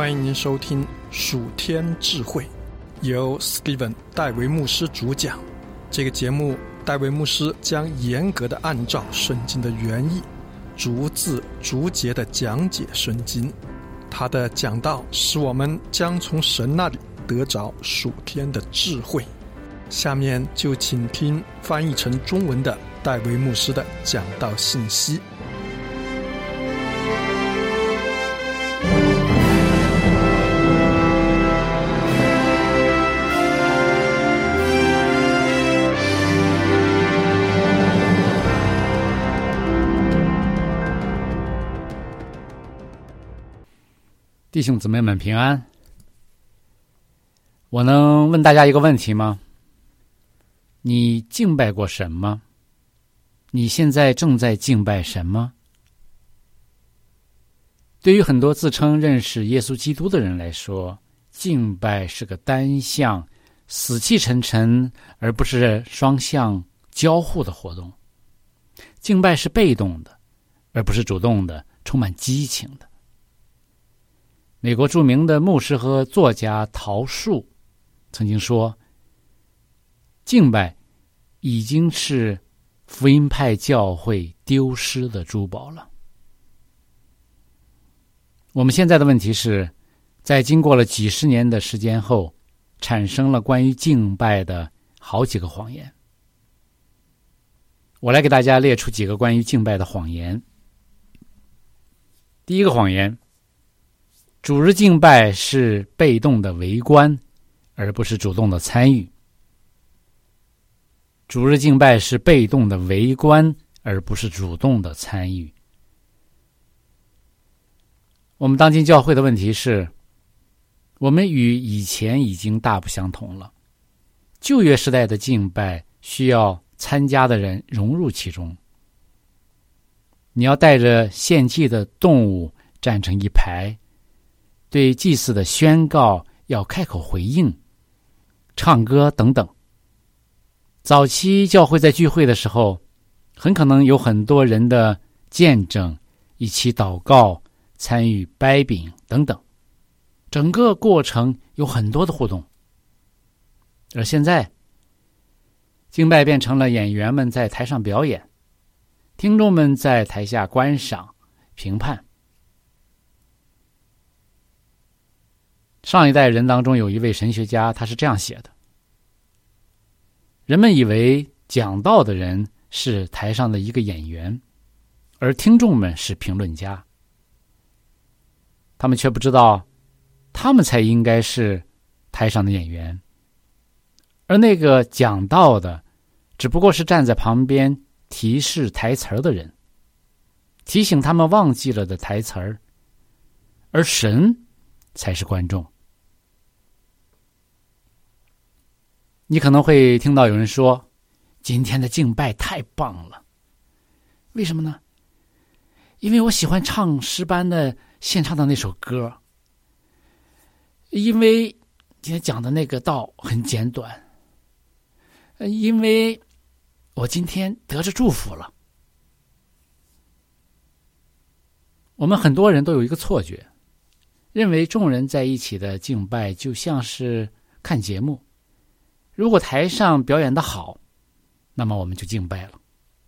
欢迎您收听属天智慧，由 Steven 戴维牧师主讲。这个节目，戴维牧师将严格的按照圣经的原意，逐字逐节的讲解圣经。他的讲道使我们将从神那里得着属天的智慧。下面就请听翻译成中文的戴维牧师的讲道信息。 弟兄姊妹们平安。我能问大家一个问题吗？你敬拜过神吗？你现在正在敬拜神吗？对于很多自称认识耶稣基督的人来说，敬拜是个单向、死气沉沉，而不是双向交互的活动。敬拜是被动的，而不是主动的，充满激情的。美国著名的牧师和作家陶树曾经说，敬拜已经是福音派教会丢失的珠宝了。我们现在的问题是，在经过了几十年的时间后，产生了关于敬拜的好几个谎言。我来给大家列出几个关于敬拜的谎言。第一个谎言，主日敬拜是被动的围观，而不是主动的参与。主日敬拜是被动的围观，而不是主动的参与。我们当今教会的问题是，我们与以前已经大不相同了。旧约时代的敬拜需要参加的人融入其中，你要带着献祭的动物站成一排，对祭祀的宣告要开口回应，唱歌等等。早期教会在聚会的时候，很可能有很多人的见证，一起祷告，参与掰饼等等，整个过程有很多的互动。而现在，敬拜变成了演员们在台上表演，听众们在台下观赏、评判。上一代人当中有一位神学家，他是这样写的：人们以为讲道的人是台上的一个演员，而听众们是评论家。他们却不知道，他们才应该是台上的演员，而那个讲道的只不过是站在旁边提示台词儿的人，提醒他们忘记了的台词儿，而神才是观众。你可能会听到有人说，今天的敬拜太棒了。为什么呢？因为我喜欢唱诗班的献唱的那首歌，因为今天讲的那个道很简短，因为我今天得着祝福了。我们很多人都有一个错觉，认为众人在一起的敬拜就像是看节目，如果台上表演得好，那么我们就敬拜了。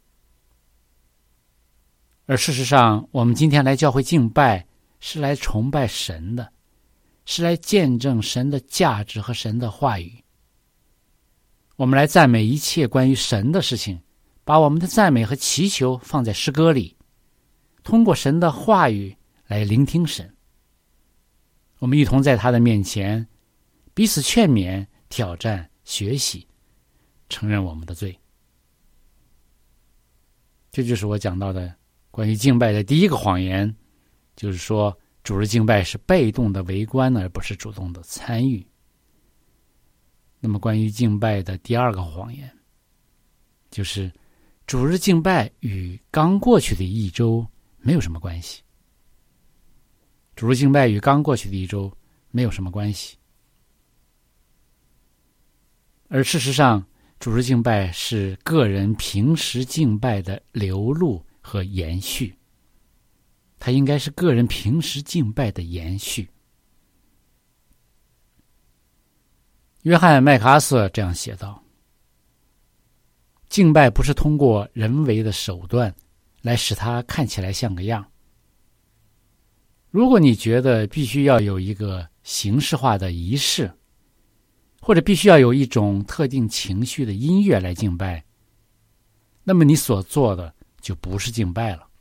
而事实上，我们今天来教会敬拜，是来崇拜神的，是来见证神的价值和神的话语。我们来赞美一切关于神的事情，把我们的赞美和祈求放在诗歌里，通过神的话语来聆听神。我们一同在他的面前彼此劝勉、挑战、学习，承认我们的罪。这就是我讲到的关于敬拜的第一个谎言，就是说主日敬拜是被动的围观，而不是主动的参与。那么关于敬拜的第二个谎言，就是主日敬拜与刚过去的一周没有什么关系。主日敬拜与刚过去的一周没有什么关系。而事实上，主日敬拜是个人平时敬拜的流露和延续，它应该是个人平时敬拜的延续。 约翰·麦克阿瑟这样写道：敬拜不是通过人为的手段来使它看起来像个样。如果你觉得必须要有一个形式化的仪式，或者必须要有一种特定情绪的音乐来敬拜，那么你所做的就不是敬拜了。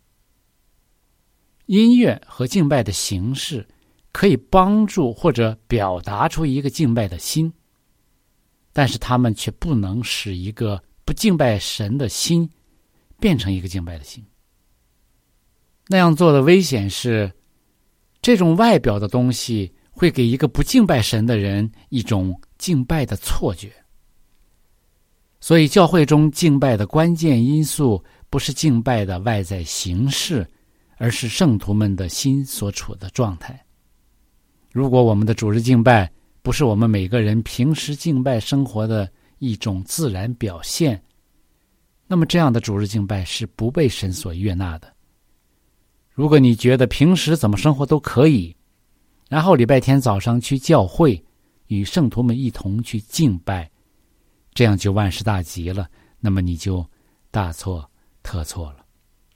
音乐和敬拜的形式可以帮助或者表达出一个敬拜的心，但是它们却不能使一个不敬拜神的心变成一个敬拜的心。那样做的危险是，这种外表的东西会给一个不敬拜神的人一种敬拜的错觉。所以教会中敬拜的关键因素不是敬拜的外在形式，而是圣徒们的心所处的状态。如果我们的主日敬拜不是我们每个人平时敬拜生活的一种自然表现，那么这样的主日敬拜是不被神所悦纳的。如果你觉得平时怎么生活都可以，然后礼拜天早上去教会与圣徒们一同去敬拜，这样就万事大吉了，那么你就大错特错了。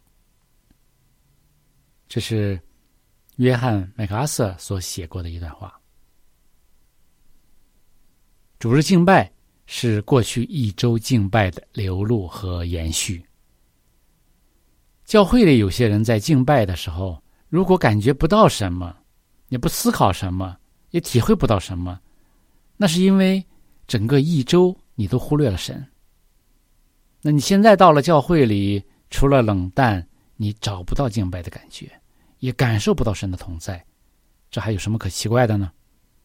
这是约翰·麦克阿瑟所写过的一段话。主日敬拜是过去一周敬拜的流露和延续。教会里有些人在敬拜的时候，如果感觉不到什么，也不思考什么，也体会不到什么，那是因为整个一周你都忽略了神。那你现在到了教会里，除了冷淡，你找不到敬拜的感觉，也感受不到神的同在，这还有什么可奇怪的呢？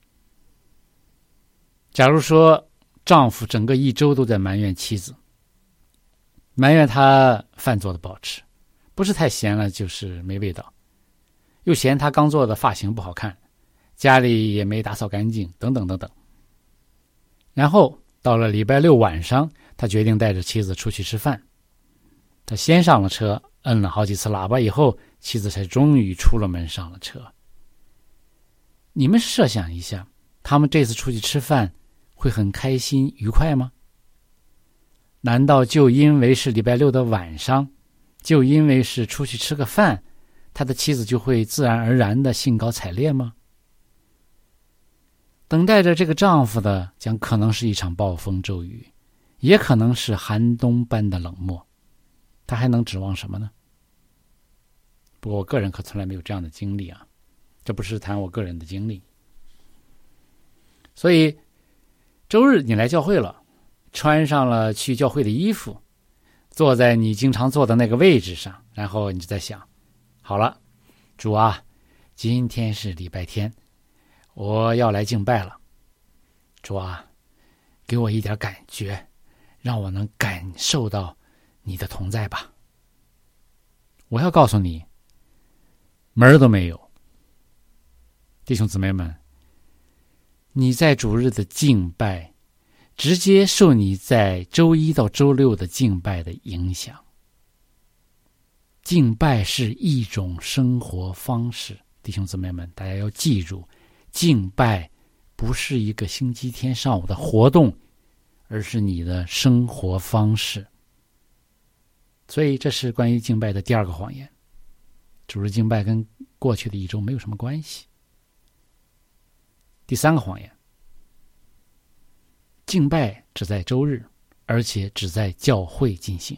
假如说丈夫整个一周都在埋怨妻子，埋怨她饭做的不好吃，不是太咸了就是没味道，又嫌她刚做的发型不好看，家里也没打扫干净，等等等等。然后到了礼拜六晚上，他决定带着妻子出去吃饭。他先上了车，摁了好几次喇叭以后，妻子才终于出了门上了车。你们设想一下，他们这次出去吃饭会很开心愉快吗？难道就因为是礼拜六的晚上，就因为是出去吃个饭，他的妻子就会自然而然的兴高采烈吗？等待着这个丈夫的将可能是一场暴风骤雨，也可能是寒冬般的冷漠，他还能指望什么呢？不过我个人可从来没有这样的经历啊，这不是谈我个人的经历。所以周日你来教会了，穿上了去教会的衣服，坐在你经常坐的那个位置上，然后你就在想，好了，主啊，今天是礼拜天，我要来敬拜了。主啊，给我一点感觉，让我能感受到你的同在吧。我要告诉你，门儿都没有。弟兄姊妹们，你在主日的敬拜直接受你在周一到周六的敬拜的影响。敬拜是一种生活方式，弟兄姊妹们，大家要记住，敬拜不是一个星期天上午的活动，而是你的生活方式。所以这是关于敬拜的第二个谎言，主日敬拜跟过去的一周没有什么关系。第三个谎言，敬拜只在周日，而且只在教会进行。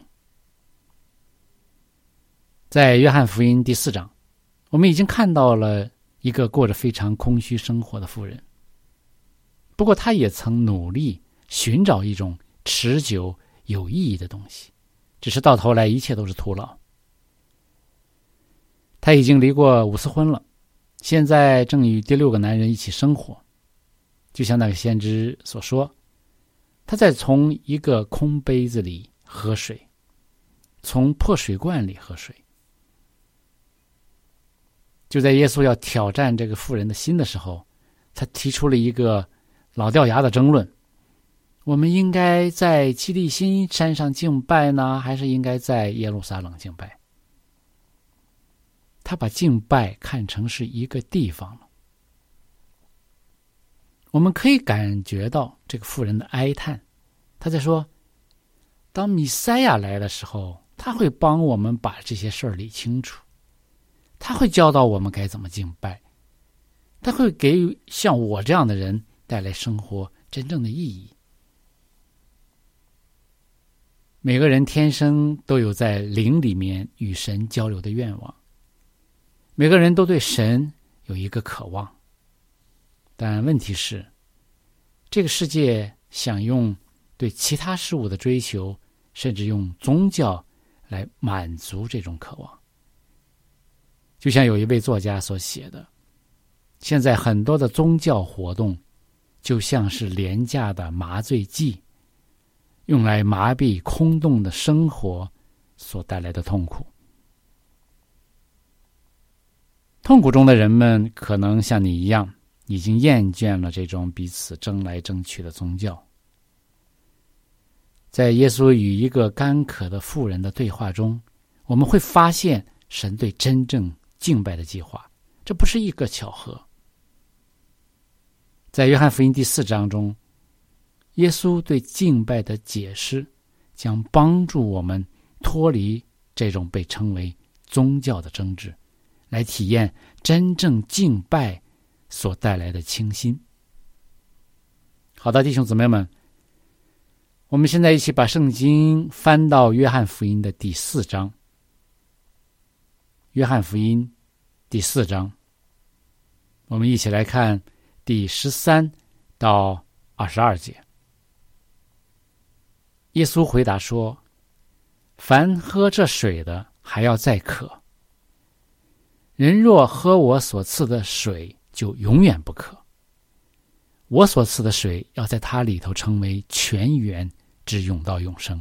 在约翰福音第4章，我们已经看到了一个过着非常空虚生活的妇人，不过他也曾努力寻找一种持久有意义的东西，只是到头来一切都是徒劳。他已经离过5次婚了，现在正与第6个男人一起生活。就像那个先知所说，他在从一个空杯子里喝水，从破水罐里喝水。就在耶稣要挑战这个妇人的心的时候，他提出了一个老掉牙的争论，我们应该在基利心山上敬拜呢，还是应该在耶路撒冷敬拜？他把敬拜看成是一个地方了。 我们可以感觉到这个妇人的哀叹，他在说，当弥赛亚来的时候，他会帮我们把这些事儿理清楚，他会教导我们该怎么敬拜，他会给予像我这样的人带来生活真正的意义。每个人天生都有在灵里面与神交流的愿望，每个人都对神有一个渴望，但问题是，这个世界想用对其他事物的追求，甚至用宗教来满足这种渴望。就像有一位作家所写的，现在很多的宗教活动就像是廉价的麻醉剂，用来麻痹空洞的生活所带来的痛苦。痛苦中的人们可能像你一样，已经厌倦了这种彼此争来争去的宗教。在耶稣与一个干渴的妇人的对话中，我们会发现神对真正敬拜的计划，这不是一个巧合。在约翰福音第4章中，耶稣对敬拜的解释将帮助我们脱离这种被称为宗教的争执，来体验真正敬拜所带来的清新。好的，弟兄姊妹们，我们现在一起把圣经翻到约翰福音的第4章。约翰福音第4章，我们一起来看第13到22节。耶稣回答说，凡喝这水的还要再渴，人若喝我所赐的水，就永远不渴。我所赐的水要在他里头成为泉源，直涌到永生。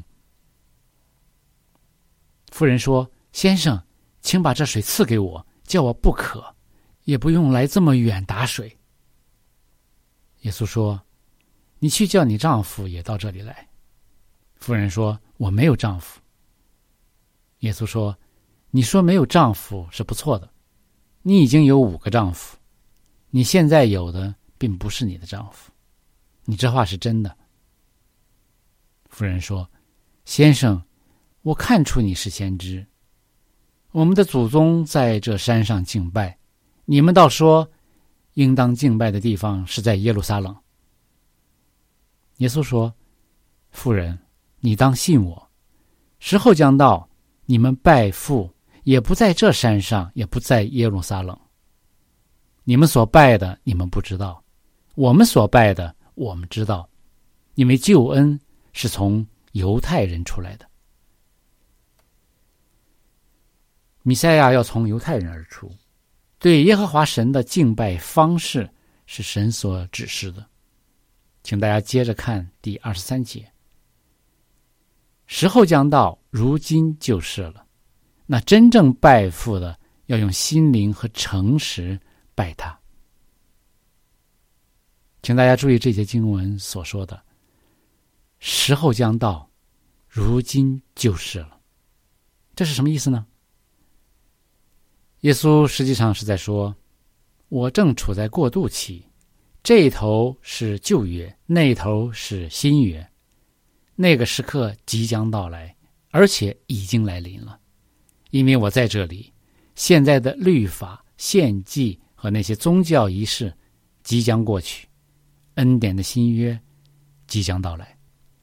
妇人说，先生，请把这水赐给我，叫我不渴，也不用来这么远打水。耶稣说，你去叫你丈夫也到这里来。妇人说，我没有丈夫。耶稣说，你说没有丈夫是不错的，你已经有5个丈夫，你现在有的并不是你的丈夫，你这话是真的。妇人说，先生，我看出你是先知，我们的祖宗在这山上敬拜，你们倒说应当敬拜的地方是在耶路撒冷。耶稣说，妇人，你当信我，时候将到，你们拜父也不在这山上，也不在耶路撒冷。你们所拜的你们不知道，我们所拜的我们知道，因为救恩是从犹太人出来的。弥赛亚要从犹太人而出，对耶和华神的敬拜方式是神所指示的。请大家接着看第23节。时候将到，如今就是了。那真正拜父的，要用心灵和诚实拜他。请大家注意这节经文所说的，时候将到，如今就是了。这是什么意思呢？耶稣实际上是在说，我正处在过渡期，这一头是旧约，那一头是新约，那个时刻即将到来，而且已经来临了。因为我在这里，现在的律法、献祭和那些宗教仪式即将过去，恩典的新约即将到来。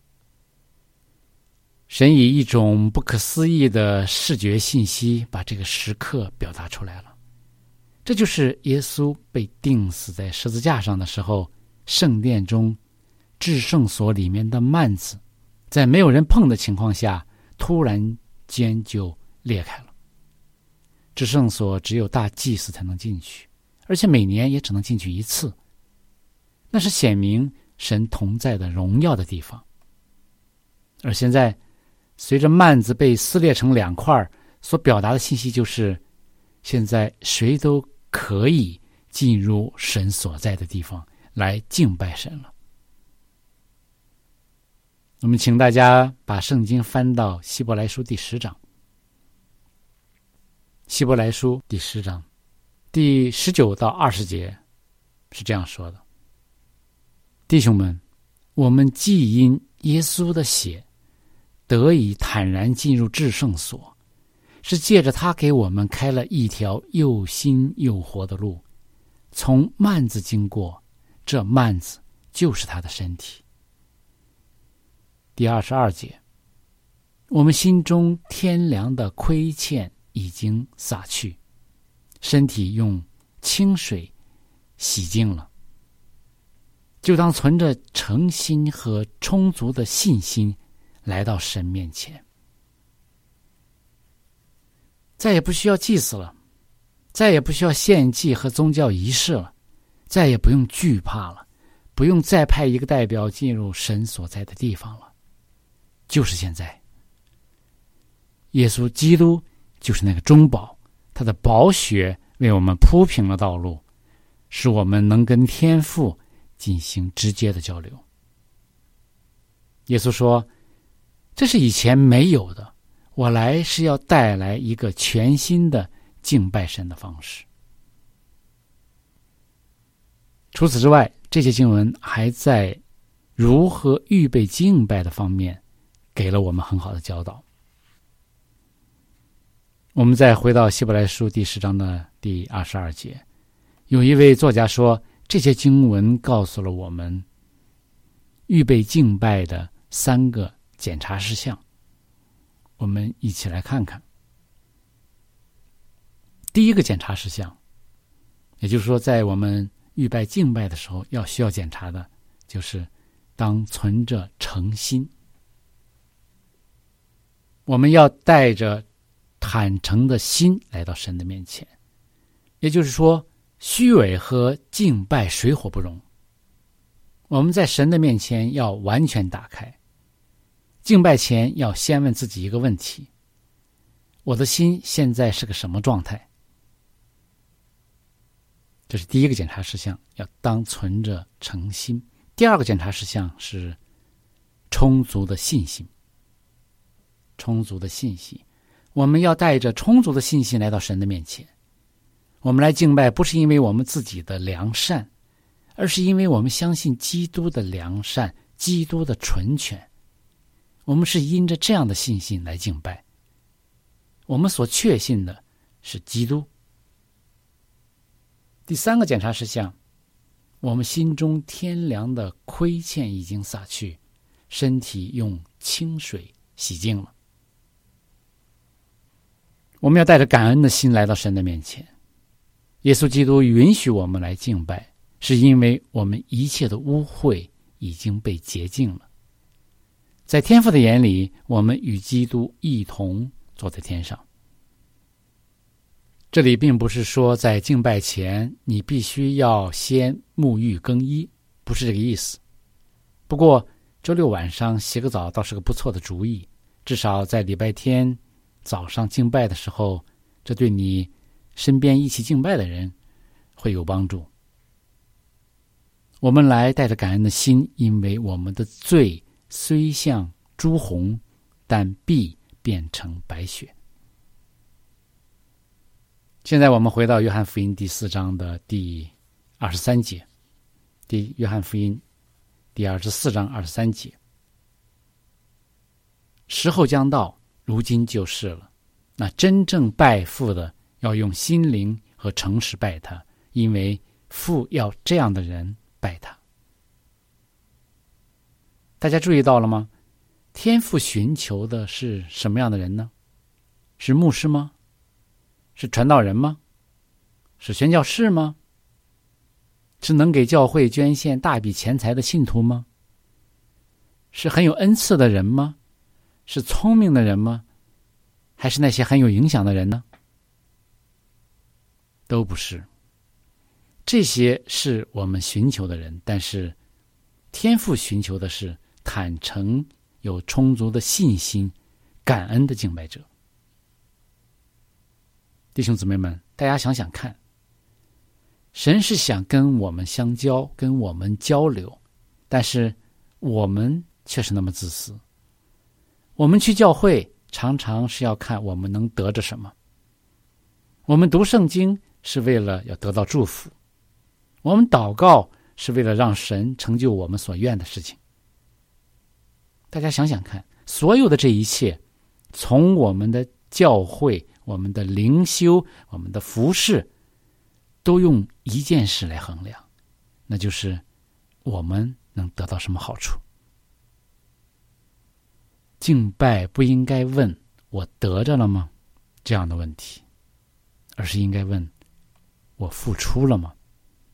神以一种不可思议的视觉信息把这个时刻表达出来了。这就是耶稣被钉死在十字架上的时候，圣殿中至圣所里面的幔子在没有人碰的情况下突然间就裂开了。至圣所只有大祭司才能进去，而且每年也只能进去1次，那是显明神同在的荣耀的地方。而现在随着幔子被撕裂成2块，所表达的信息就是，现在谁都可以进入神所在的地方来敬拜神了。我们请大家把圣经翻到希伯来书第10章。希伯来书第10章第19到20节是这样说的： 弟兄们，我们既因耶稣的血得以坦然进入至圣所，是借着他给我们开了一条又新又活的路，从幔子经过，这幔子就是他的身体。第22节，我们心中天良的亏欠已经洒去，身体用清水洗净了，就当存着诚心和充足的信心来到神面前。再也不需要祭祀了，再也不需要献祭和宗教仪式了，再也不用惧怕了，不用再派一个代表进入神所在的地方了。就是现在，耶稣基督就是那个中保，他的宝血为我们铺平了道路，使我们能跟天父进行直接的交流。耶稣说，这是以前没有的，我来是要带来一个全新的敬拜神的方式。除此之外，这些经文还在如何预备敬拜的方面给了我们很好的教导。我们再回到希伯来书第10章的第22节，有一位作家说，这些经文告诉了我们预备敬拜的3个检查事项。我们一起来看看。第一个检查事项，也就是说在我们预备敬拜的时候需要检查的，就是当存着诚心。我们要带着坦诚的心来到神的面前，也就是说，虚伪和敬拜水火不容。我们在神的面前要完全打开。敬拜前要先问自己一个问题：我的心现在是个什么状态？这是第一个检查事项，要当存着诚心。第二个检查事项是充足的信心。充足的信心，我们要带着充足的信心来到神的面前。我们来敬拜，不是因为我们自己的良善，而是因为我们相信基督的良善，基督的纯全。我们是因着这样的信心来敬拜。我们所确信的是基督。第3个检查事项，我们心中天良的亏欠已经洒去，身体用清水洗净了。我们要带着感恩的心来到神的面前。耶稣基督允许我们来敬拜，是因为我们一切的污秽已经被洁净了。在天父的眼里，我们与基督一同坐在天上。这里并不是说在敬拜前你必须要先沐浴更衣，不是这个意思。不过周六晚上洗个澡倒是个不错的主意，至少在礼拜天早上敬拜的时候，这对你身边一起敬拜的人会有帮助。我们来带着感恩的心，因为我们的罪虽像朱红，但必变成白雪。现在我们回到约翰福音第4章的第23节，约翰福音第24章23节，时候将到，如今就是了。那真正拜父的，要用心灵和诚实拜他，因为父要这样的人拜他。大家注意到了吗？天父寻求的是什么样的人呢？是牧师吗？是传道人吗？是宣教士吗？是能给教会捐献大笔钱财的信徒吗？是很有恩赐的人吗？是聪明的人吗？还是那些很有影响的人呢？都不是。这些是我们寻求的人，但是天父寻求的是坦诚、有充足的信心、感恩的敬拜者。弟兄姊妹们，大家想想看，神是想跟我们相交，跟我们交流，但是我们却是那么自私。我们去教会常常是要看我们能得着什么，我们读圣经是为了要得到祝福，我们祷告是为了让神成就我们所愿的事情。大家想想看，所有的这一切，从我们的教会、我们的灵修、我们的服事，都用一件事来衡量，那就是我们能得到什么好处。敬拜不应该问我得着了吗这样的问题，而是应该问我付出了吗？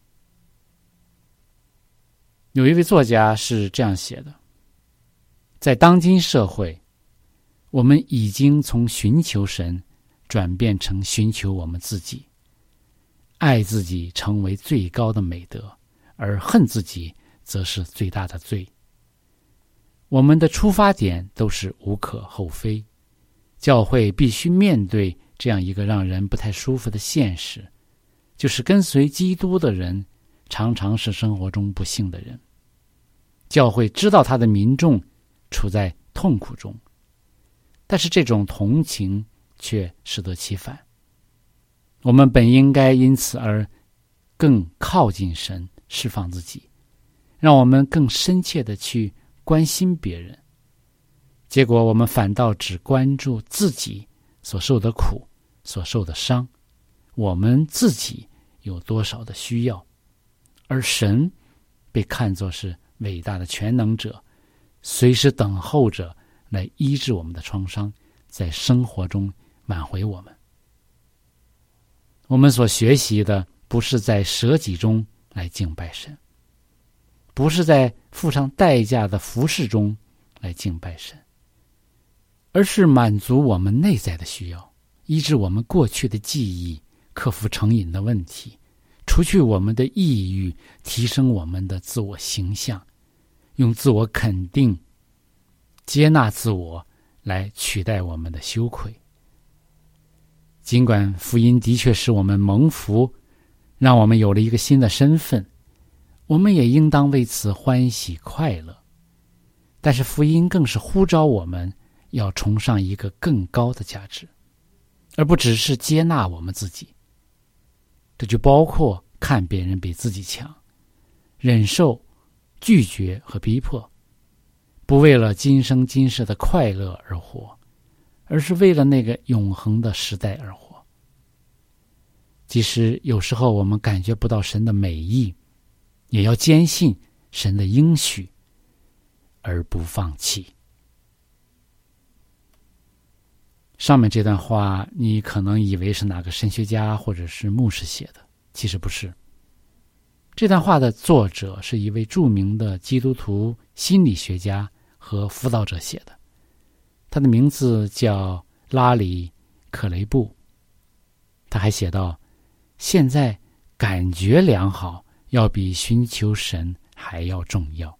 有一位作家是这样写的，在当今社会，我们已经从寻求神转变成寻求我们自己，爱自己成为最高的美德，而恨自己则是最大的罪。我们的出发点都是无可厚非，教会必须面对这样一个让人不太舒服的现实，就是跟随基督的人常常是生活中不幸的人。教会知道他的民众处在痛苦中，但是这种同情却适得其反。我们本应该因此而更靠近神，释放自己，让我们更深切地去关心别人。结果我们反倒只关注自己所受的苦，所受的伤，我们自己有多少的需要，而神被看作是伟大的全能者，随时等候着来医治我们的创伤，在生活中挽回我们。我们所学习的不是在舍己中来敬拜神，不是在付上代价的服事中来敬拜神，而是满足我们内在的需要，医治我们过去的记忆，克服成瘾的问题，除去我们的抑郁，提升我们的自我形象，用自我肯定、接纳自我来取代我们的羞愧。尽管福音的确使我们蒙福，让我们有了一个新的身份，我们也应当为此欢喜快乐。但是福音更是呼召我们要崇尚一个更高的价值，而不只是接纳我们自己。这就包括看别人比自己强，忍受、拒绝和逼迫，不为了今生今世的快乐而活，而是为了那个永恒的时代而活。即使有时候我们感觉不到神的美意，也要坚信神的应许，而不放弃。上面这段话你可能以为是哪个神学家或者是牧师写的，其实不是。这段话的作者是一位著名的基督徒心理学家和辅导者写的，他的名字叫拉里·克雷布。他还写道，现在感觉良好要比寻求神还要重要。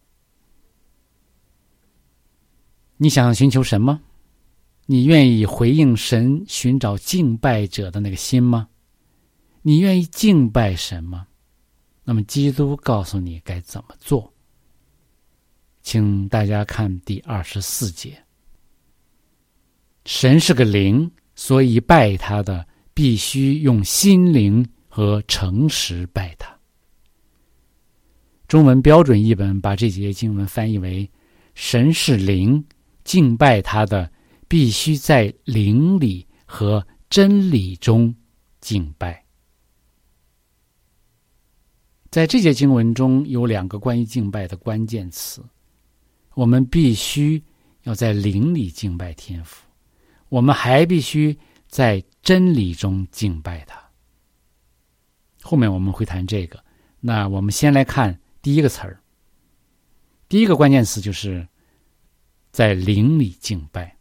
你想寻求神吗？你愿意回应神寻找敬拜者的那个心吗？你愿意敬拜神吗？那么基督告诉你该怎么做。请大家看第24节。神是个灵，所以拜他的必须用心灵和诚实拜他。中文标准译本把这节经文翻译为，神是灵，敬拜他的必须在灵里和真理中敬拜。在这节经文中有2个关于敬拜的关键词，我们必须要在灵里敬拜天父，我们还必须在真理中敬拜他。后面我们会谈这个，那我们先来看第一个词儿。第一个关键词就是在灵里敬拜。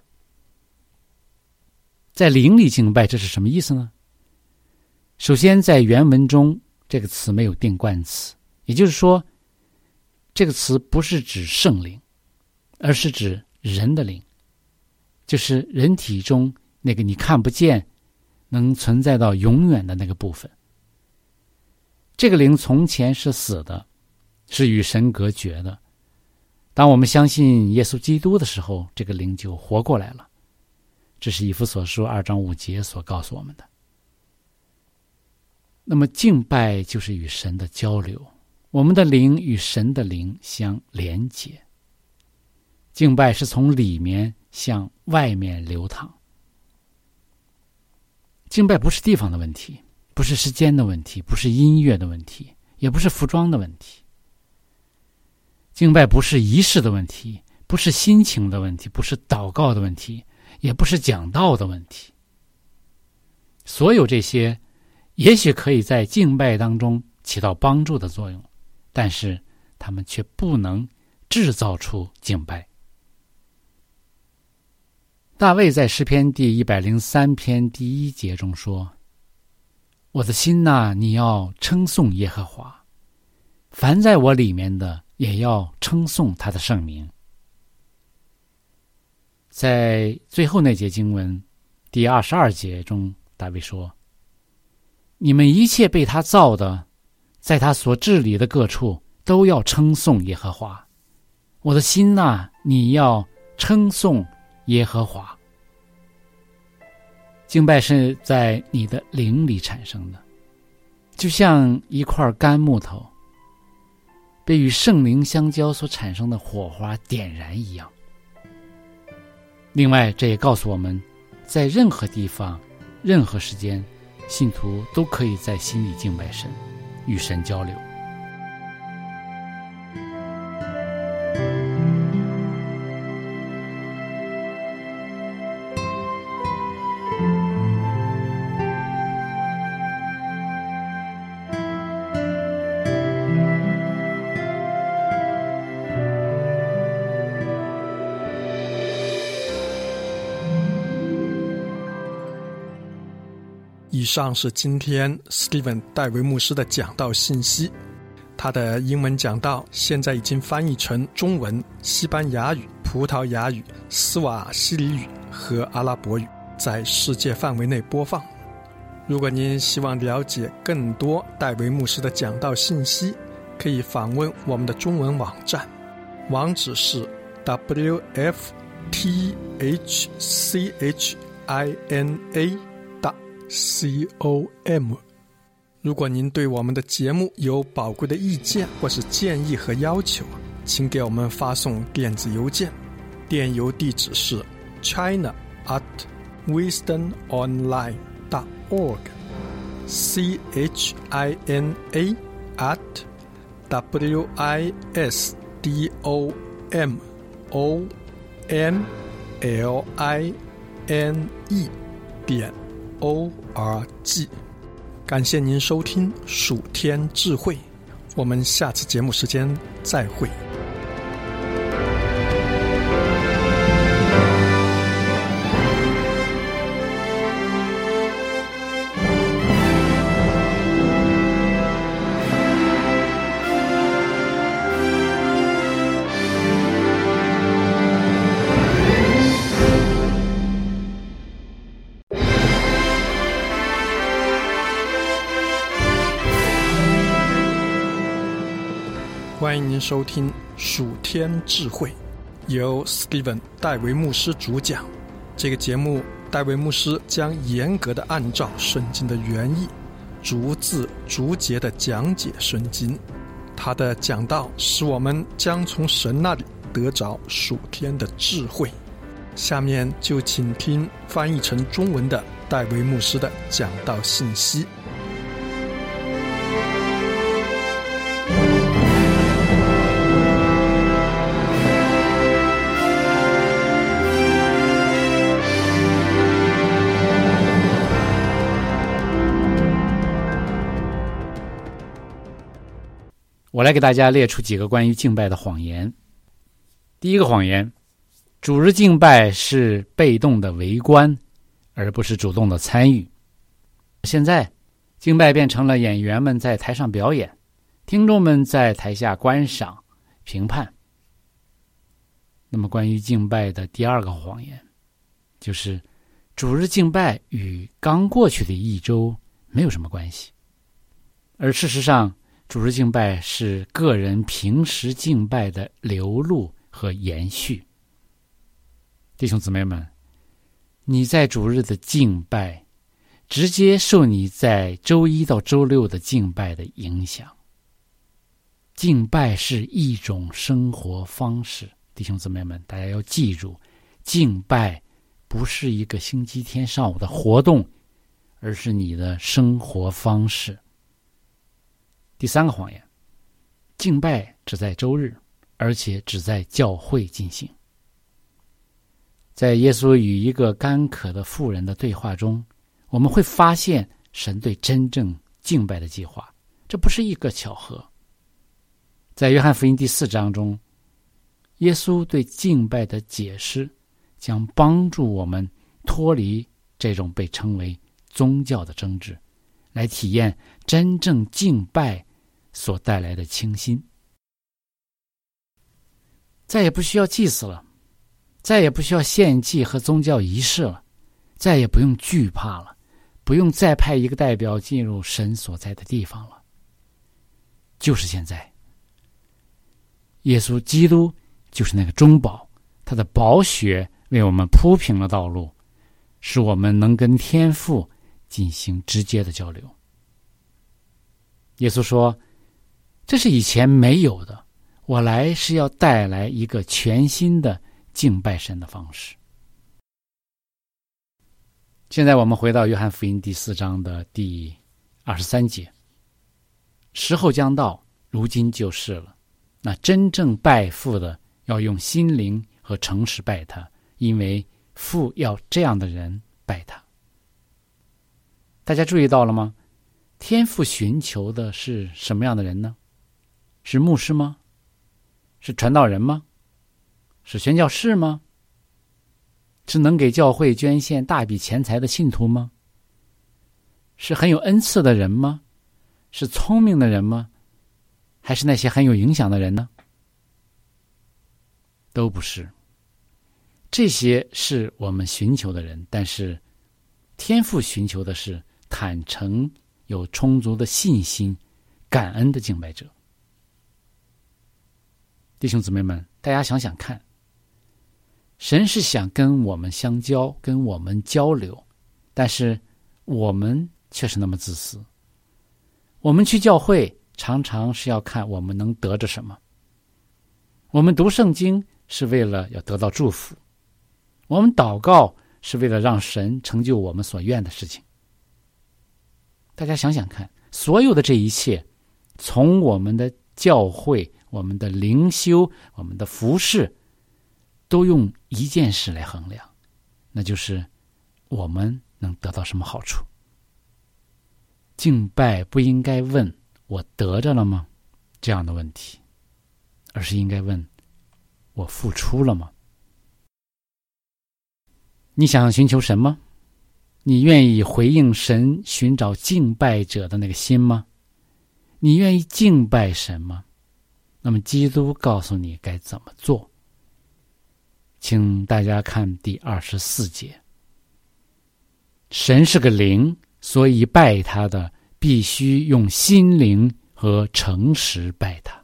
在灵里敬拜，这是什么意思呢？首先在原文中这个词没有定冠词，也就是说这个词不是指圣灵，而是指人的灵，就是人体中那个你看不见能存在到永远的那个部分。这个灵从前是死的，是与神隔绝的，当我们相信耶稣基督的时候，这个灵就活过来了。这是以弗所书2章5节所告诉我们的。那么敬拜就是与神的交流， 我们的灵与神的灵相连结。敬拜是从里面向外面流淌。敬拜不是地方的问题，不是时间的问题，不是音乐的问题，也不是服装的问题。敬拜不是仪式的问题，不是心情的问题，不是祷告的问题，也不是讲道的问题。所有这些也许可以在敬拜当中起到帮助的作用，但是他们却不能制造出敬拜。大卫在诗篇第103篇第1节中说：我的心哪，你要称颂耶和华，凡在我里面的也要称颂他的圣名。在最后那节经文第22节中，大卫说：你们一切被他造的，在他所治理的各处都要称颂耶和华。我的心哪，你要称颂耶和华。敬拜是在你的灵里产生的，就像一块干木头被与圣灵相交所产生的火花点燃一样。另外，这也告诉我们，在任何地方、任何时间，信徒都可以在心里敬拜神，与神交流。 以上是今天 Steven 戴维牧师的讲道信息。他的英文讲道现在已经翻译成中文、西班牙语、葡萄牙语、斯瓦希里语和阿拉伯语，在世界范围内播放。如果您希望了解更多戴维牧师的讲道信息，可以访问我们的中文网站，网址是 wfthchina.com。 如果您对我们的节目有宝贵的意见或是建议和要求，请给我们发送电子邮件，电邮地址是 china@wisdomonline.org china@wisdomonline.org。 感谢您收听属天智慧，我们下次节目时间再会。欢迎您收听属天智慧，由 Steven 戴维牧师主讲。这个节目，戴维牧师将严格的按照圣经的原意，逐字逐节的讲解圣经。他的讲道使我们将从神那里得着属天的智慧。下面就请听翻译成中文的戴维牧师的讲道信息。 我来给大家列出几个关于敬拜的谎言。第一个谎言，主日敬拜是被动的围观，而不是主动的参与。现在，敬拜变成了演员们在台上表演，听众们在台下观赏、评判。那么关于敬拜的第二个谎言，就是主日敬拜与刚过去的一周没有什么关系。而事实上，主日敬拜是个人平时敬拜的流露和延续。弟兄姊妹们，你在主日的敬拜直接受你在周一到周六的敬拜的影响。 敬拜是一种生活方式。弟兄姊妹们，大家要记住，敬拜不是一个星期天上午的活动，而是你的生活方式。第三个谎言，敬拜只在周日，而且只在教会进行。在耶稣与一个干渴的妇人的对话中，我们会发现神对真正敬拜的计划，这不是一个巧合。在约翰福音第4章中，耶稣对敬拜的解释将帮助我们脱离这种被称为宗教的争执，来体验真正敬拜所带来的清新。再也不需要祭祀了，再也不需要献祭和宗教仪式了，再也不用惧怕了，不用再派一个代表进入神所在的地方了。就是现在，耶稣基督就是那个中保，他的宝血为我们铺平了道路，使我们能跟天父进行直接的交流。耶稣说，这是以前没有的，我来是要带来一个全新的敬拜神的方式。现在我们回到约翰福音第4章的第23节，时候将到，如今就是了。那真正拜父的要用心灵和诚实拜他，因为父要这样的人拜他。大家注意到了吗？天父寻求的是什么样的人呢？是牧师吗？是传道人吗？是宣教士吗？是能给教会捐献大笔钱财的信徒吗？是很有恩赐的人吗？是聪明的人吗？还是那些很有影响的人呢？都不是。这些是我们寻求的人，但是天父寻求的是坦诚、有充足的信心、感恩的敬拜者。弟兄姊妹们，大家想想看，神是想跟我们相交，跟我们交流，但是我们却是那么自私。我们去教会常常是要看我们能得着什么，我们读圣经是为了要得到祝福，我们祷告是为了让神成就我们所愿的事情。大家想想看，所有的这一切，从我们的教会、我们的灵修、我们的服事，都用一件事来衡量，那就是我们能得到什么好处。敬拜不应该问我得着了吗这样的问题，而是应该问我付出了吗？你想寻求神吗？你愿意回应神寻找敬拜者的那个心吗？你愿意敬拜神吗？那么基督告诉你该怎么做。请大家看第24节，神是个灵，所以拜他的必须用心灵和诚实拜他。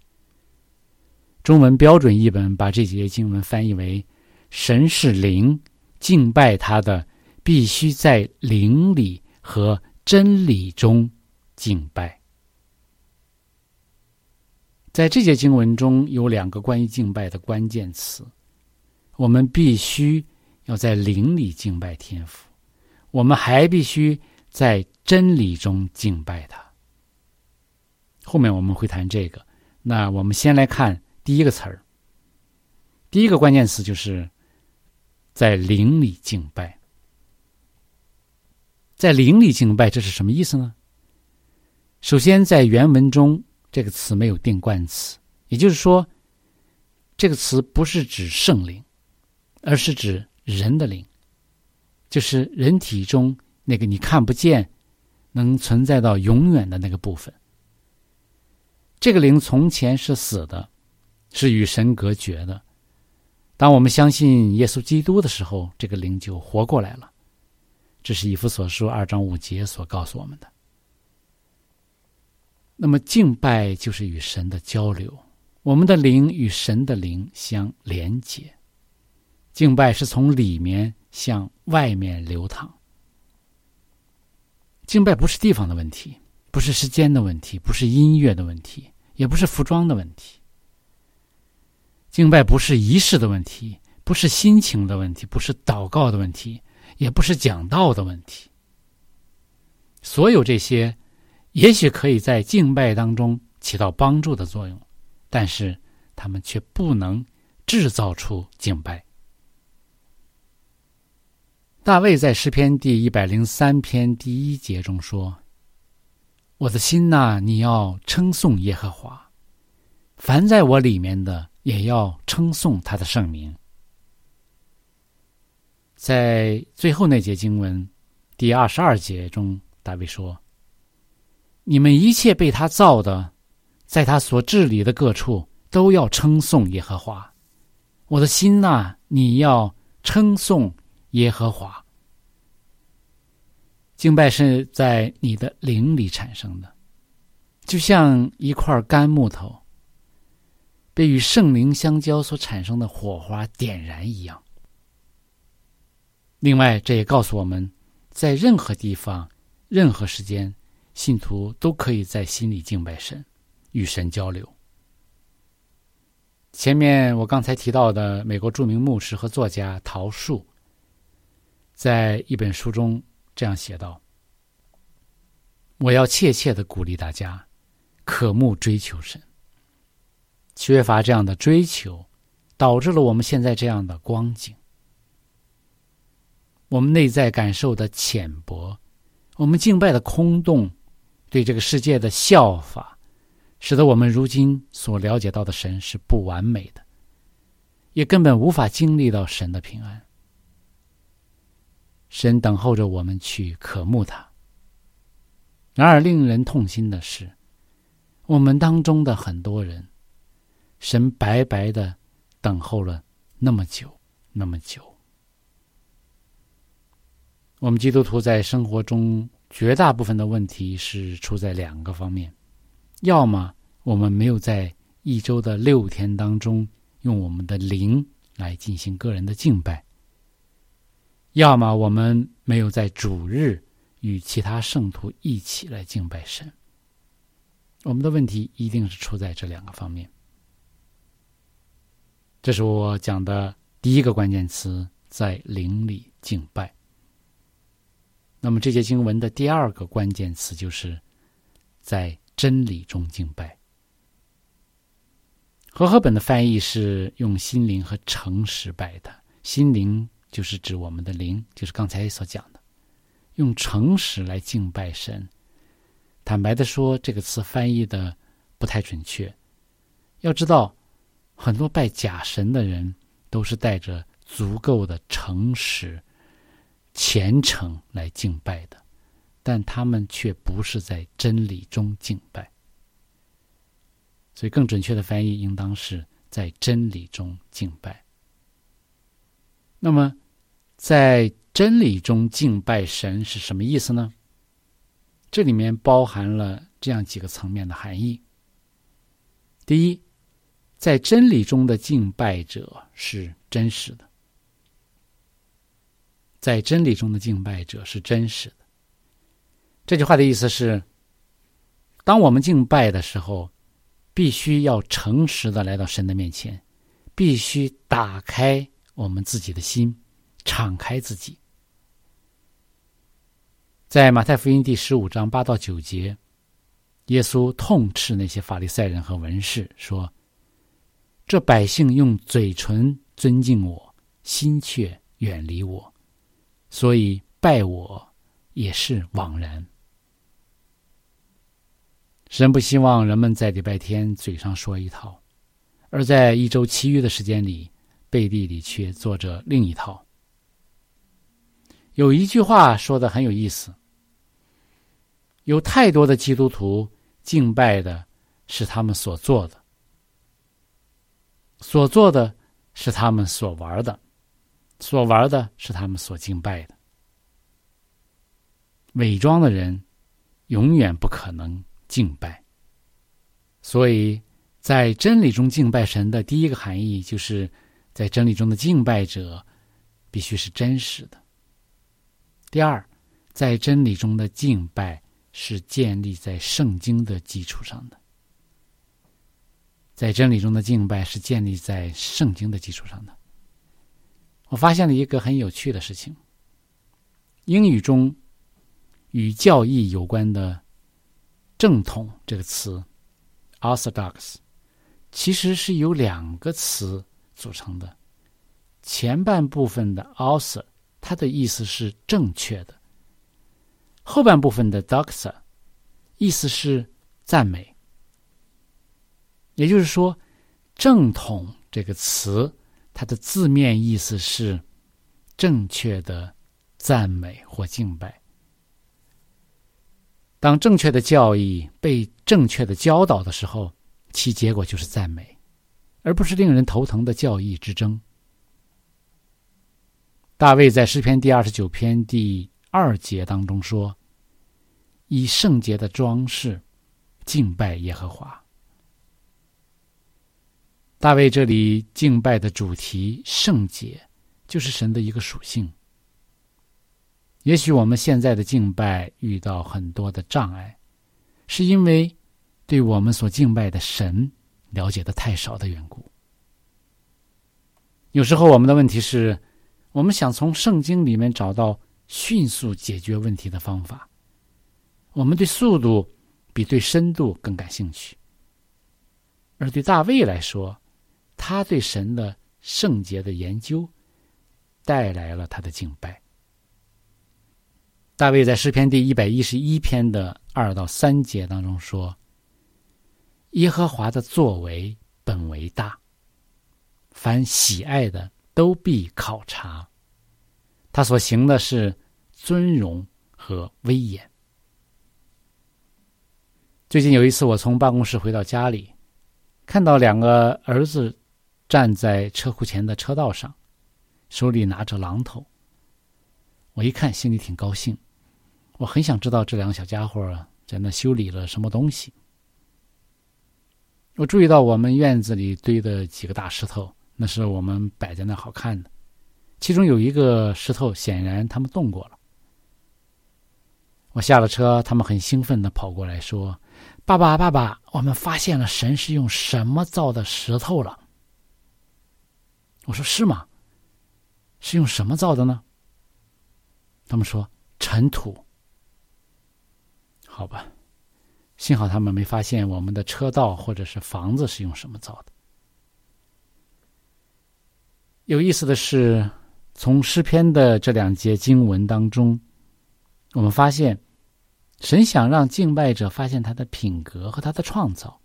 中文标准译本把这节经文翻译为，神是灵，敬拜他的必须在灵里和真理中敬拜。在这节经文中有2个关于敬拜的关键词，我们必须要在灵里敬拜天父，我们还必须在真理中敬拜他。后面我们会谈这个，那我们先来看第一个词儿。第一个关键词就是在灵里敬拜。在灵里敬拜，这是什么意思呢？首先，在原文中这个词没有定冠词，也就是说，这个词不是指圣灵，而是指人的灵，就是人体中那个你看不见能存在到永远的那个部分。这个灵从前是死的，是与神隔绝的，当我们相信耶稣基督的时候，这个灵就活过来了。这是以弗所书2章5节所告诉我们的。那么敬拜就是与神的交流，我们的灵与神的灵相连结。敬拜是从里面向外面流淌。敬拜不是地方的问题，不是时间的问题，不是音乐的问题， 也不是服装的问题。敬拜不是仪式的问题，不是心情的问题，不是祷告的问题，也不是讲道的问题。所有这些也许可以在敬拜当中起到帮助的作用，但是他们却不能制造出敬拜。大卫在诗篇第103篇第1节中说：我的心哪，你要称颂耶和华，凡在我里面的也要称颂他的圣名。在最后那节经文第22节中，大卫说：你们一切被他造的，在他所治理的各处都要称颂耶和华。我的心哪，你要称颂耶和华。敬拜是在你的灵里产生的，就像一块干木头被与圣灵相交所产生的火花点燃一样。另外，这也告诉我们，在任何地方、任何时间，信徒都可以在心里敬拜神，与神交流。前面我刚才提到的美国著名牧师和作家陶树，在一本书中这样写道：我要切切地鼓励大家渴慕追求神。缺乏这样的追求，导致了我们现在这样的光景。我们内在感受的浅薄，我们敬拜的空洞，对这个世界的效法，使得我们如今所了解到的神是不完美的，也根本无法经历到神的平安。神等候着我们去渴慕他。然而令人痛心的是，我们当中的很多人，神白白的等候了那么久那么久。我们基督徒在生活中绝大部分的问题是出在2个方面，要么我们没有在一周的6天当中用我们的灵来进行个人的敬拜，要么我们没有在主日与其他圣徒一起来敬拜神。我们的问题一定是出在这2个方面。这是我讲的第一个关键词，在灵里敬拜。那么这节经文的第2个关键词就是在真理中敬拜。和合本的翻译是用心灵和诚实拜他，心灵就是指我们的灵，就是刚才所讲的，用诚实来敬拜神。坦白的说，这个词翻译的不太准确。要知道，很多拜假神的人都是带着足够的诚实、虔诚来敬拜的，但他们却不是在真理中敬拜。所以更准确的翻译应当是在真理中敬拜。那么在真理中敬拜神是什么意思呢？这里面包含了这样几个层面的含义。第一，在真理中的敬拜者是真实的。在真理中的敬拜者是真实的。这句话的意思是，当我们敬拜的时候，必须要诚实的来到神的面前，必须打开我们自己的心，敞开自己。在马太福音第15章8到9节，耶稣痛斥那些法利赛人和文士，说：这百姓用嘴唇尊敬我，心却远离我，所以拜我也是枉然。神不希望人们在礼拜天嘴上说一套，而在一周其余的时间里，背地里却做着另一套。有一句话说得很有意思，有太多的基督徒敬拜的是他们所做的，所做的是他们所玩的，所玩的是他们所敬拜的。伪装的人永远不可能敬拜。所以在真理中敬拜神的第一个含义，就是在真理中的敬拜者必须是真实的。第二，在真理中的敬拜是建立在圣经的基础上的。 在真理中的敬拜是建立在圣经的基础上的。我发现了一个很有趣的事情，英语中与教义有关的正统这个词 orthodox 其实是由两个词组成的。前半部分的 ortho 它的意思是正确的，后半部分的 doxa 意思是赞美。也就是说，正统这个词它的字面意思是正确的赞美或敬拜。当正确的教义被正确的教导的时候，其结果就是赞美，而不是令人头疼的教义之争。大卫在诗篇第29篇第2节当中说，以圣洁的装饰敬拜耶和华。大卫这里敬拜的主题圣洁，就是神的一个属性。也许我们现在的敬拜遇到很多的障碍，是因为对我们所敬拜的神了解的太少的缘故。有时候我们的问题是，我们想从圣经里面找到迅速解决问题的方法，我们对速度比对深度更感兴趣。而对大卫来说，他对神的圣洁的研究带来了他的敬拜。大卫在诗篇第111篇的2到3节当中说，耶和华的作为本为大，凡喜爱的都必考察，他所行的是尊荣和威严。最近有一次我从办公室回到家里，看到2个儿子站在车库前的车道上，手里拿着榔头。我一看心里挺高兴，我很想知道这2个小家伙在那修理了什么东西。我注意到我们院子里堆的几个大石头，那是我们摆在那好看的，其中有一个石头显然他们动过了。我下了车，他们很兴奋地跑过来说，爸爸，我们发现了神是用什么造的石头了。我说，是吗？是用什么造的呢？他们说，尘土。好吧，幸好他们没发现我们的车道或者是房子是用什么造的。有意思的是，从诗篇的这2节经文当中，我们发现神想让敬拜者发现他的品格和他的创造。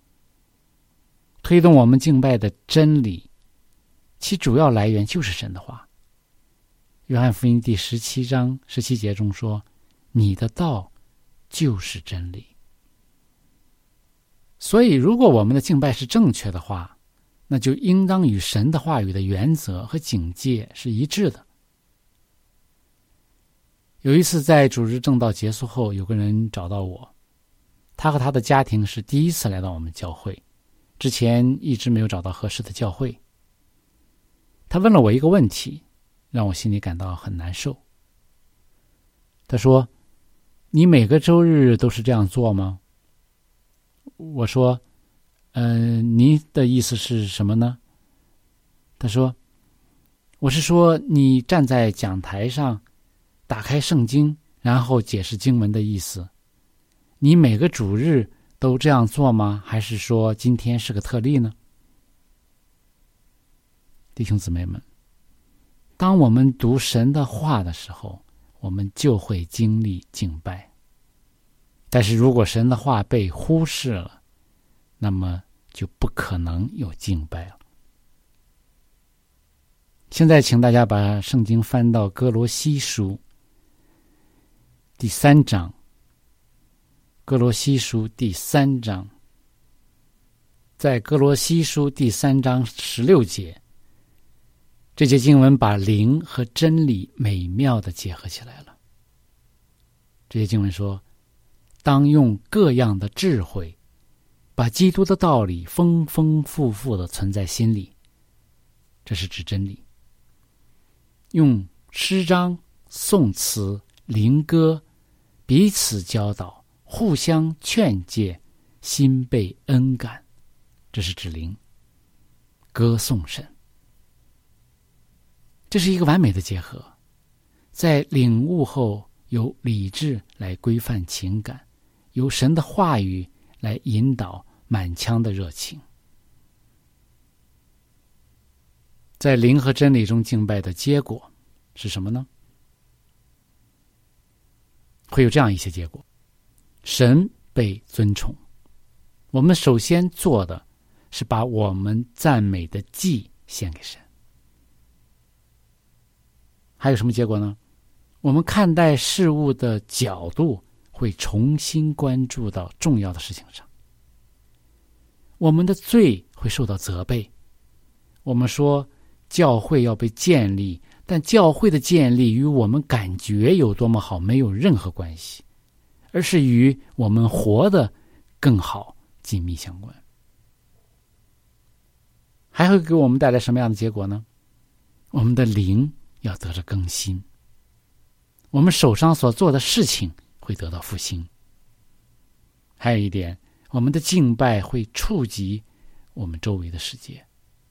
推动我们敬拜的真理，其主要来源就是神的话。约翰福音第17章17节中说，你的道就是真理。所以如果我们的敬拜是正确的话，那就应当与神的话语的原则和警戒是一致的。有一次在主日正道结束后，有个人找到我，他和他的家庭是第一次来到我们教会，之前一直没有找到合适的教会。他问了我一个问题，让我心里感到很难受。他说，你每个周日都是这样做吗？我说，你的意思是什么呢？他说，我是说你站在讲台上，打开圣经，然后解释经文的意思。你每个主日都这样做吗？还是说今天是个特例呢？弟兄姊妹们，当我们读神的话的时候，我们就会经历敬拜。但是如果神的话被忽视了，那么就不可能有敬拜了。现在请大家把圣经翻到哥罗西书第3章。哥罗西书第3章，在哥罗西书第3章16节，这节经文把灵和真理美妙地结合起来了。这些经文说，当用各样的智慧，把基督的道理丰丰富富地存在心里，这是指真理。用诗章、颂词、灵歌彼此教导，互相劝诫，心被恩感， 这是指灵，歌颂神。这是一个完美的结合，在领悟后由理智来规范情感，由神的话语来引导满腔的热情。在灵和真理中敬拜的结果是什么呢？会有这样一些结果：神被尊崇。我们首先做的是把我们赞美的祭献给神。还有什么结果呢？我们看待事物的角度会重新关注到重要的事情上。我们的罪会受到责备。我们说教会要被建立，但教会的建立与我们感觉有多么好没有任何关系，而是与我们活得更好紧密相关。还会给我们带来什么样的结果呢？我们的灵要得着更新，我们手上所做的事情会得到复兴。还有一点，我们的敬拜会触及我们周围的世界。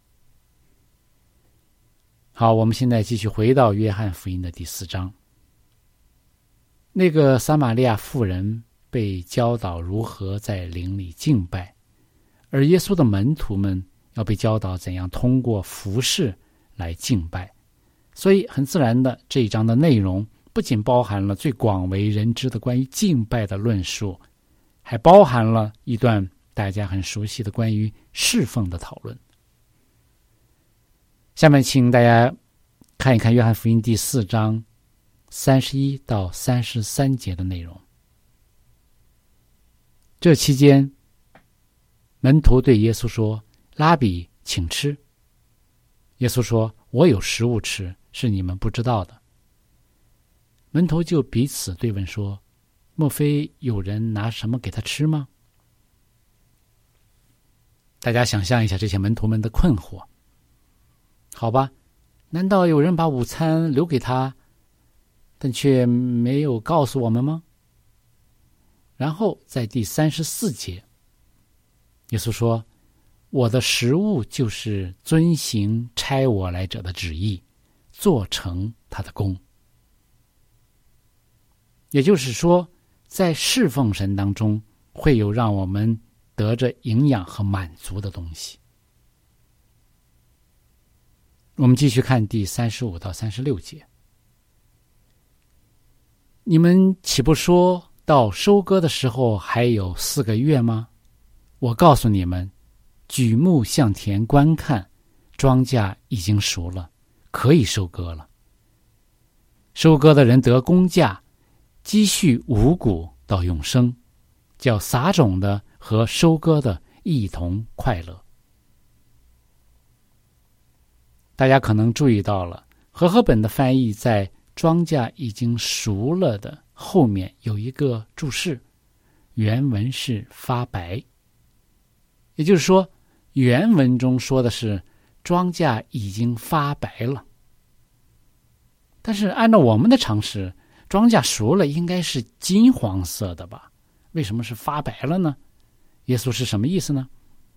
好，我们现在继续回到约翰福音的第4章。那个撒玛利亚妇人被教导如何在灵里敬拜，而耶稣的门徒们要被教导怎样通过服事来敬拜。所以很自然的，这一章的内容不仅包含了最广为人知的关于敬拜的论述，还包含了一段大家很熟悉的关于侍奉的讨论。下面请大家看一看约翰福音第4章31到33节的内容。这期间，门徒对耶稣说：拉比，请吃。耶稣说：我有食物吃，是你们不知道的。门徒就彼此对问说：莫非有人拿什么给他吃吗？大家想象一下这些门徒们的困惑。好吧，难道有人把午餐留给他，但却没有告诉我们吗？然后在第34节，耶稣说：我的食物就是遵行差我来者的旨意，做成他的功。也就是说，在侍奉神当中，会有让我们得着营养和满足的东西。我们继续看第35到36节。你们岂不说到收割的时候还有4个月吗？我告诉你们，举目向田观看，庄稼已经熟了，可以收割了。收割的人得工价，积蓄五谷到永生，叫撒种的和收割的一同快乐。大家可能注意到了，和合本的翻译在庄稼已经熟了的后面有一个注释，原文是发白。也就是说，原文中说的是庄稼已经发白了。但是按照我们的常识，庄稼熟了应该是金黄色的吧？为什么是发白了呢？耶稣是什么意思呢？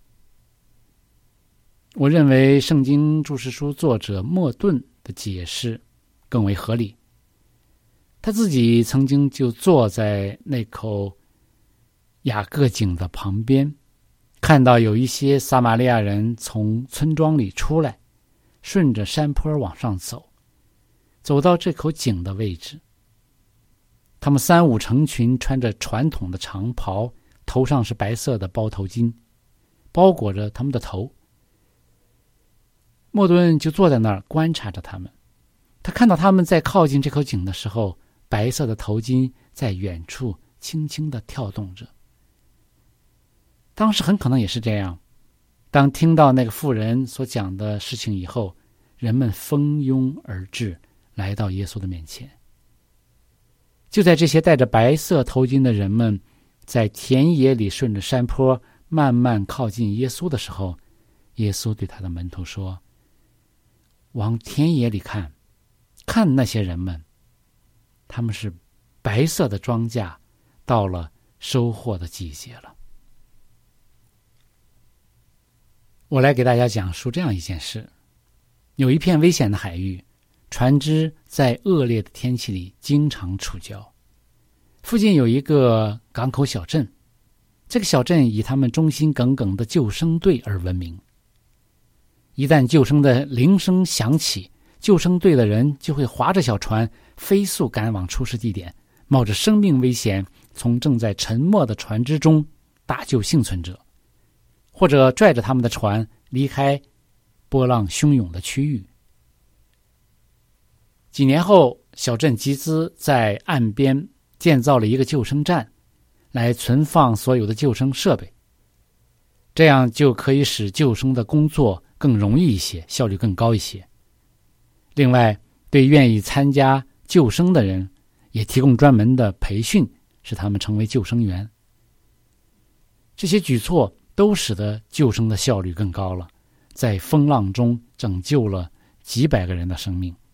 我认为圣经注释书作者莫顿的解释更为合理。他自己曾经就坐在那口雅各井的旁边，看到有一些撒玛利亚人从村庄里出来，顺着山坡往上走，走到这口井的位置。他们3、5成群，穿着传统的长袍，头上是白色的包头巾，包裹着他们的头。莫顿就坐在那儿观察着他们。他看到他们在靠近这口井的时候，白色的头巾在远处轻轻地跳动着。当时很可能也是这样，当听到那个妇人所讲的事情以后，人们蜂拥而至，来到耶稣的面前。就在这些戴着白色头巾的人们在田野里顺着山坡慢慢靠近耶稣的时候，耶稣对他的门徒说：往田野里看，看那些人们，他们是白色的庄稼，到了收获的季节了。 我来给大家讲述这样一件事。有一片危险的海域，船只在恶劣的天气里经常触礁。附近有一个港口小镇，这个小镇以他们忠心耿耿的救生队而闻名。一旦救生的铃声响起，救生队的人就会划着小船飞速赶往出事地点，冒着生命危险从正在沉没的船只中搭救幸存者，或者拽着他们的船离开波浪汹涌的区域。几年后，小镇集资在岸边建造了一个救生站，来存放所有的救生设备，这样就可以使救生的工作更容易一些，效率更高一些。另外，对愿意参加救生的人也提供专门的培训，使他们成为救生员。这些举措都使得救生的效率更高了，在风浪中拯救了几百个人的生命。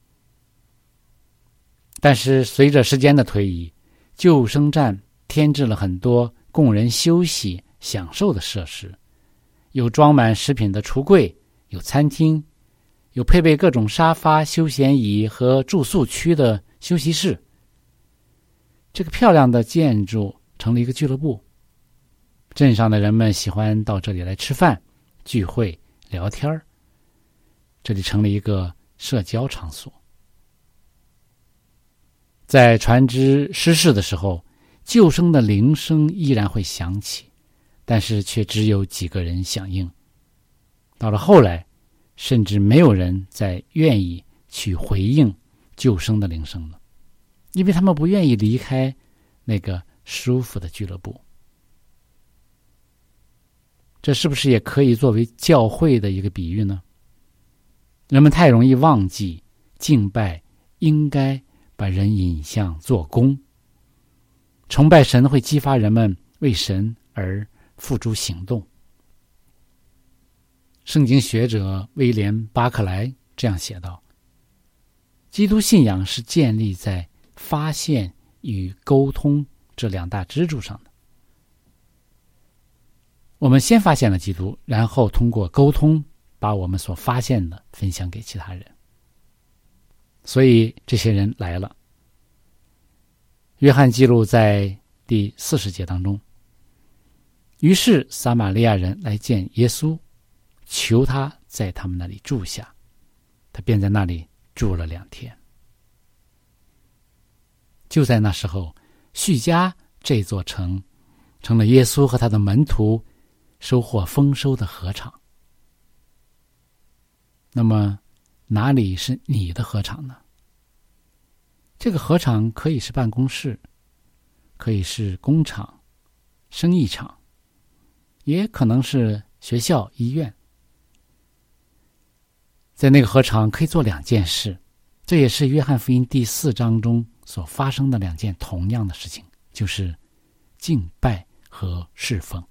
但是随着时间的推移，救生站添置了很多供人休息享受的设施，有装满食品的橱柜，有餐厅，有配备各种沙发、休闲椅和住宿区的休息室。这个漂亮的建筑成了一个俱乐部，镇上的人们喜欢到这里来吃饭、聚会、聊天，这里成了一个社交场所。在船只失事的时候，救生的铃声依然会响起，但是却只有几个人响应。到了后来，甚至没有人再愿意去回应救生的铃声了，因为他们不愿意离开那个舒服的俱乐部。这是不是也可以作为教会的一个比喻呢？人们太容易忘记敬拜应该把人引向做工，崇拜神会激发人们为神而付诸行动。圣经学者威廉·巴克莱这样写道：基督信仰是建立在发现与沟通这两大支柱上的。我们先发现了基督，然后通过沟通把我们所发现的分享给其他人。所以这些人来了。约翰记录在第40节当中，于是撒玛利亚人来见耶稣，求他在他们那里住下，他便在那里住了2天。就在那时候，叙加这座城成了耶稣和他的门徒收获丰收的禾场。那么哪里是你的禾场呢？这个禾场可以是办公室，可以是工厂、生意场，也可能是学校、医院。在那个禾场可以做2件事，这也是约翰福音第4章中所发生的2件同样的事情，就是敬拜和侍奉。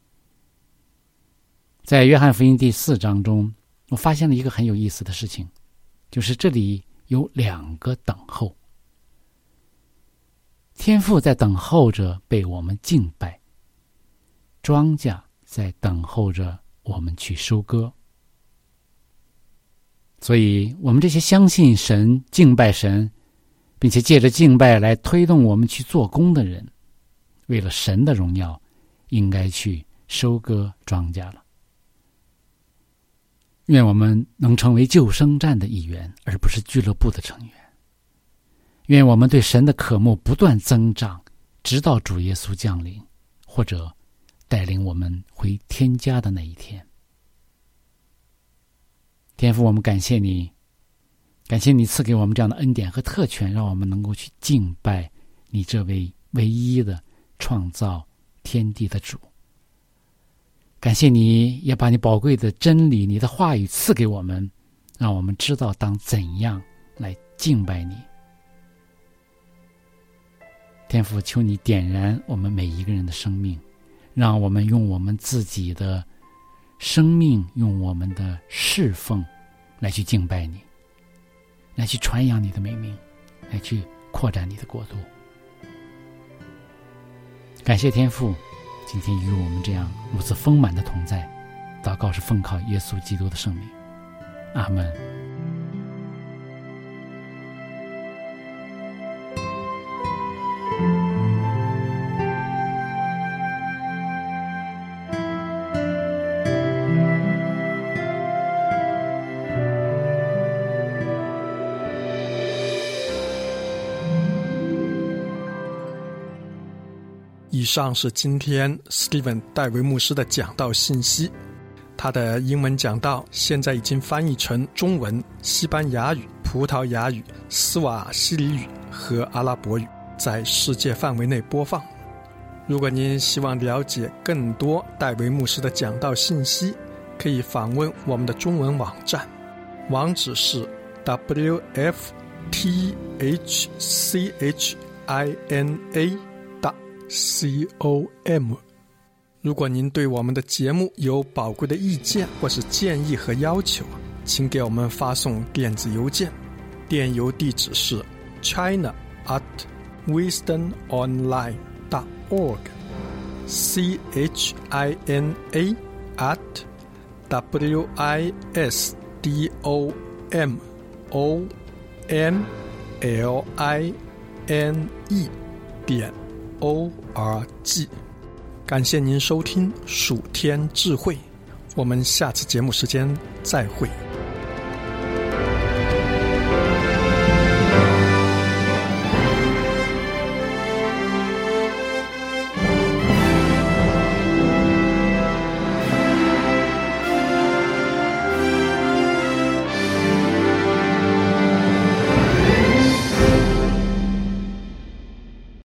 在约翰福音第4章中，我发现了一个很有意思的事情，就是这里有2个等候。天父在等候着被我们敬拜，庄稼在等候着我们去收割。所以我们这些相信神、敬拜神，并且借着敬拜来推动我们去做工的人，为了神的荣耀，应该去收割庄稼了。愿我们能成为救生站的一员，而不是俱乐部的成员。愿我们对神的渴慕不断增长，直到主耶稣降临，或者带领我们回天家的那一天。天父，我们感谢你，感谢你赐给我们这样的恩典和特权，让我们能够去敬拜你这位唯一的创造天地的主。感谢你也把你宝贵的真理、你的话语赐给我们，让我们知道当怎样来敬拜你。天父，求你点燃我们每一个人的生命，让我们用我们自己的生命，用我们的侍奉来去敬拜你，来去传扬你的美名，来去扩展你的国度。感谢天父今天与我们这样如此丰满的同在， 祷告是奉靠耶稣基督的圣名，阿们。 以上是今天 Steven 戴维牧师的讲道信息。他的英文讲道现在已经翻译成中文、西班牙语、葡萄牙语、斯瓦希里语和阿拉伯语，在世界范围内播放。如果您希望了解更多戴维牧师的讲道信息，可以访问我们的中文网站，网址是 wftchina.com。如果您对我们的节目有宝贵的意见或是建议和要求，请给我们发送电子邮件，电邮地址是 china@wisdomonline.org china@wisdomonline.org。感谢您收听蜀天智慧，我们下次节目时间再会。